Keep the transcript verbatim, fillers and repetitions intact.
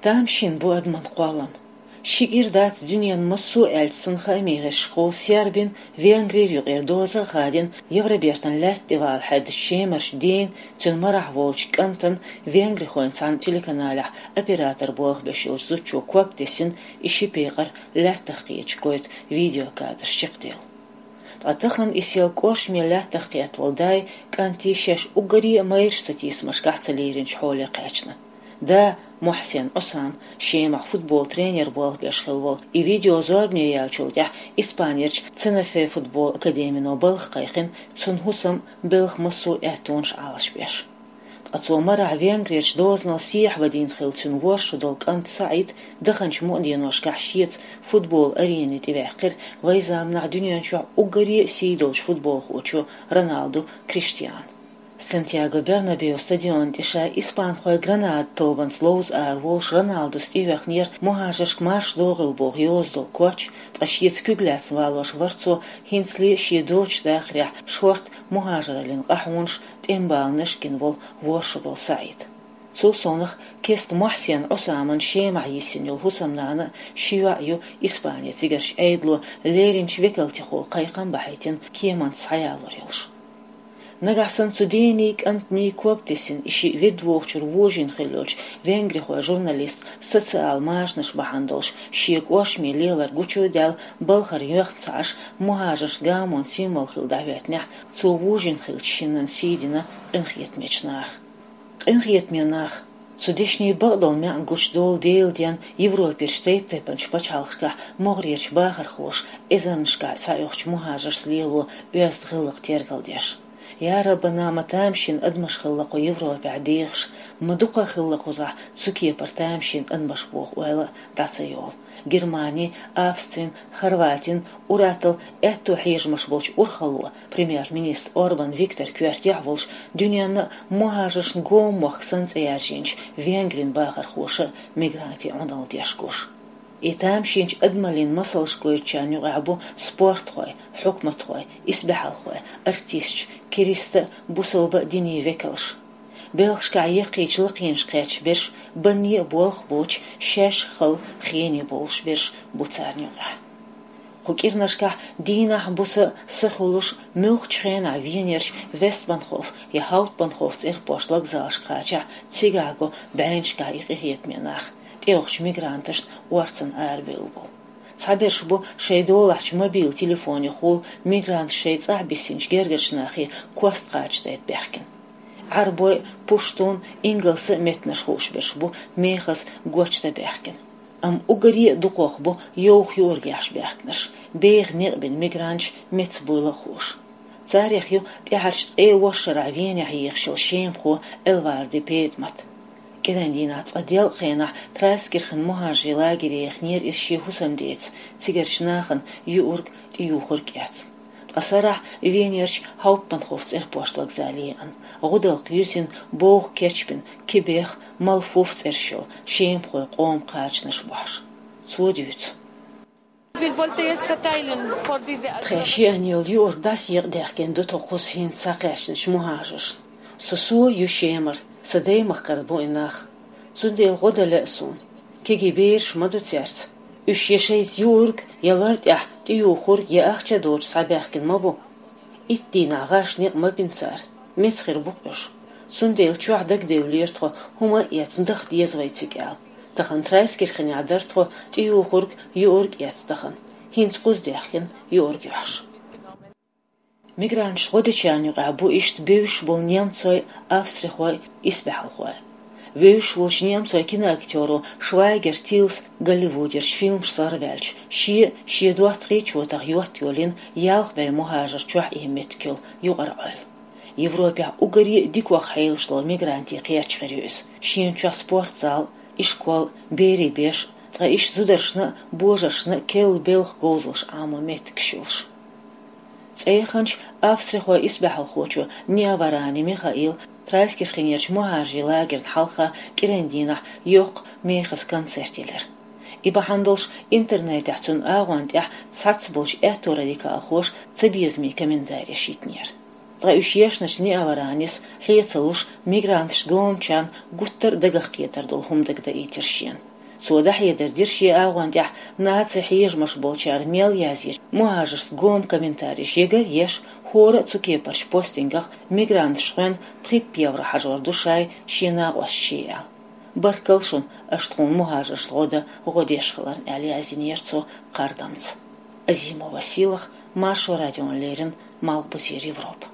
تامشين بو أدمن قوالم شير دات دنيا مسو ألسن خاميغش خول سياربين فينغري يغير دوزا غادين يغربيرتن لات ديوال حد الشيمرش دين تن مرح وولش كنتن فينغري خوين سان تيليكانالح أبيراتر بوغ بشور زوتشو كوك ديسن إشي بيغر لات تخيج كويت فيديو كادر شقديل أتخن إسيال كورش ميلات تخيات والداي كانتي شاش أقري مايرش ستيس مشكحت ليرنش حولي قاچنا دا محسن عصام شيمع فوتبول тренер بول بيشخلول и видео зорне ялчулдях испанерч ценафе футбол академино балх кайхин цунхусам белх масу этонш алшбеш اتومر венгрич дознал сиح ودين خلتن ورش دول كانت سعيد دخنش مؤدين وشكحشيت فوتبول اريني تباقر ويزامنا دنيا شو اقري سيدولش فوتبول خوچو رونالدو كريستيان سانتياغو برنابيو стадион تشا إسبان خوي غراناد توبان سلوز آر وولش رونالدو ستيوخ نير مهاجرش مارش دوغل بوغ يوزدو كوچ تاشيت كوغلاتس والوش ورцо هينسلي شيدوچ داخريح شورت مهاجرلين قحونش تيمبالنش كنبول ورشدول سعيد цо сонах кест محسن عصامن شيمع يسنيل حسامنانا شيوعيو إسبانيا تيغرش ايدلو ليرينش ويكلتي خول قايقان بحيتين كيمان سعيالوريلش نجحسن سودينيك أنت نيكوك تسين إشي فيدووخشر ووجين خلوش وينغري خوا جورناليست سوциال ماشنش بحندلش شيك واشمي ليلر غوچو دال بالخر يوختساش مهاجرش غامون سيمول خل دعواتنح تو ووجين خلشينن سيدنا انخيت ميچناخ انخيت ميناخ سوديشني بغدل ميان غوش دول ديل ديان يوروبير شتيب تيبنش بچالخشكا مغريرش باخر خوش إزانشكا سايوخش مهاجر سليلو ويست خلق تيرغل ديش يا ربنا ما تامشين أدمش خلقو يوروبي عديخش مدوقا خلقو زح سوكي برتامشين أدمش بوخ ويلا داتسيول Германии, Австрин, Хорватин, Уратл, эту хижмаш волч урхалуа, премьер-министр Орбан Виктор Квертьяволш, дюняна мухажаш гомох санц эяржинч, венгрин бахар хоша, мигранти онал дешкош. И там шинч адмалин масалшкой чаню абу спорт хой, хукмат хой, избахал хой, артист, кириста бусалба дини векалш. بلغشكا يقيش لقينش قيتش برش بني بولخ بوش شاش خو خيني بولش برش بوتارني غا خوكيرناشكا دينا بوسا سخولوش ملخ تشخينا فينيرش وست بانخوف يهاوت بانخوف تير بوش لغزالش قاچا تيغاغو بعينشكا يقيهيت ميناخ تيوخش ميغرانتش وارتن آربيلبو تعبيرش بو شيدولحش موبيل تليفوني خول ميغرانت شيد صاحبسينش جرجرشناخي كوست قاچ دايت بيحكن عربوي بوشتون إنجلس متنش خوش برش بو ميخس غوچتا بيحكن أم أغري دقوخ بو يوخ يورجيش بيحكنش بيغ نقبن ميغرانش متبولا خوش تاريخ يو تيحرشت اي وشرع فين يحيخشل شيم خو الواردي بيدمت كدن دينات أديل خينح تراسكرخن مهاجي لاغري يخنير إشي حسام ديت تيغرشناخن يورج تيوخرج ياتن أسرع فينيرش هاوبن خوفت إربوشتلق زاليان غدلق يوزين بوغ كيشبن كبيخ مالفوفت إرشل شيم خوي قوم قاچ نشبوش توديوت تخيشي أنيول يور داس يغديخكين دوتو خوسين ساقاشنش مهاجش سسو يوشيمر سدي مخكربو إناخ توديل غدل أسون كي بيرش مدو تيرت Үш ешейц юрг, ялард ях, ти юхур, я ахча дор сабяхкин мабу. Иттин ағашник мабинцар, мецхир букбеш. Сундейл чуахдак девлертхо, хума яцндах дезвайцигял. Тахан трайскирхин ядартхо, ти юхург, юрг яцтахан. Хинц куздяхкин, юрг яш. Мигранш годичанюг абу ишт бевш бол немцой, австрихой, избяхалхой. Вейш волш немцой киноактеру Швайгер Тилс Голливудерш фильм Сарвельч. Ши ши дуат речотах юат юлин ялх бей мухажер чуах ихметкил югарал. Европа угари диквах хейлшло мигранти қиячхириус. Шин чуах спортзал, ишкол, бери беш, тра иш зудершна, божашна, кел белх гозлш ама меткшилш. Цейханч Австрихо избахал хочу Неаварани Михаил Трайскирхинерч мухажи лагерн халха кирендинах йоқ мехас концертилер. Иба хандолш интернет яцун агуант ях цацболш эту радикал хош цебизми комментарий шитнер. Трающешнаш Неаваранис хейцалуш мигрантш гомчан гуттер дагах кетер дол хумдаг да итершен. цодах едер дирши аугандях наци хижмаш болчар мел язир. Муажерс гом комментарий егер еш хора цукепарш постингах мигрант швен припевра хажор душай шина ващия. Баркалшун аштхун муажерс года годешхлар алязинерцо кардамц. Азимова силах Машу Радион Лерин Малбузир Европа.